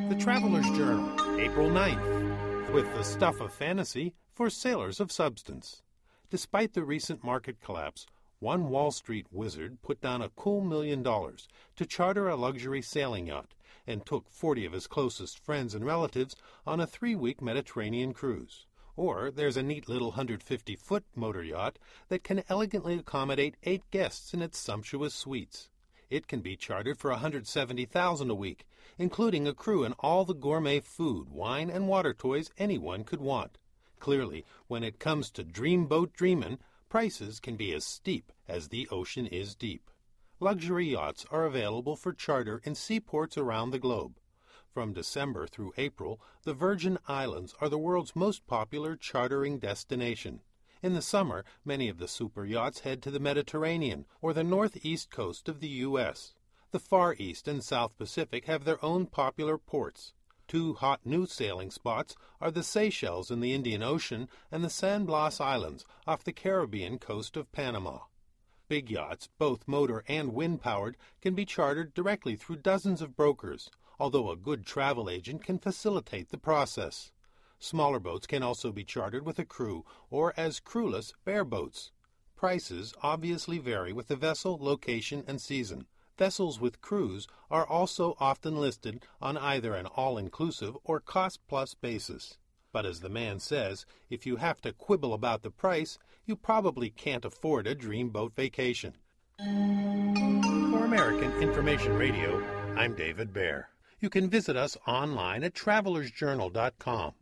The Traveler's Journal, April 9th, with the stuff of fantasy for sailors of substance. Despite the recent market collapse, one Wall Street wizard put down a cool $1 million to charter a luxury sailing yacht and took 40 of his closest friends and relatives on a 3-week Mediterranean cruise. Or there's a neat little 150-foot motor yacht that can elegantly accommodate 8 guests in its sumptuous suites. It can be chartered for $170,000 a week, including a crew and all the gourmet food, wine, and water toys anyone could want. Clearly, when it comes to dreamboat dreamin', prices can be as steep as the ocean is deep. Luxury yachts are available for charter in seaports around the globe. From December through April, the Virgin Islands are the world's most popular chartering destination. In the summer, many of the super yachts head to the Mediterranean or the northeast coast of the U.S. The Far East and South Pacific have their own popular ports. 2 hot new sailing spots are the Seychelles in the Indian Ocean and the San Blas Islands off the Caribbean coast of Panama. Big yachts, both motor and wind-powered, can be chartered directly through dozens of brokers, although a good travel agent can facilitate the process. Smaller boats can also be chartered with a crew or as crewless bareboats. Prices obviously vary with the vessel, location, and season. Vessels with crews are also often listed on either an all-inclusive or cost-plus basis. But as the man says, if you have to quibble about the price, you probably can't afford a dreamboat vacation. For American Information Radio, I'm David Baer. You can visit us online at travelersjournal.com.